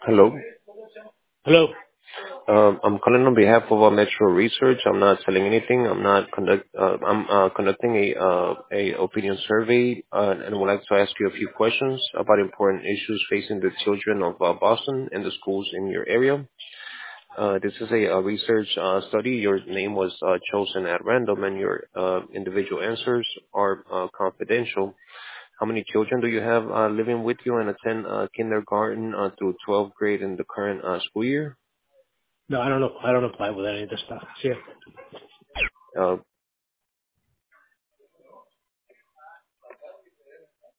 Hello. Hello. I'm calling on behalf of Metro Research. I'm not selling anything. I'm conducting a opinion survey, and would like to ask you a few questions about important issues facing the children of Boston and the schools in your area. This is a research study. Your name was chosen at random, and your individual answers are confidential. How many children do you have living with you and attend kindergarten through 12th grade in the current school year? No, I don't know. I don't apply with any of this stuff. See ya.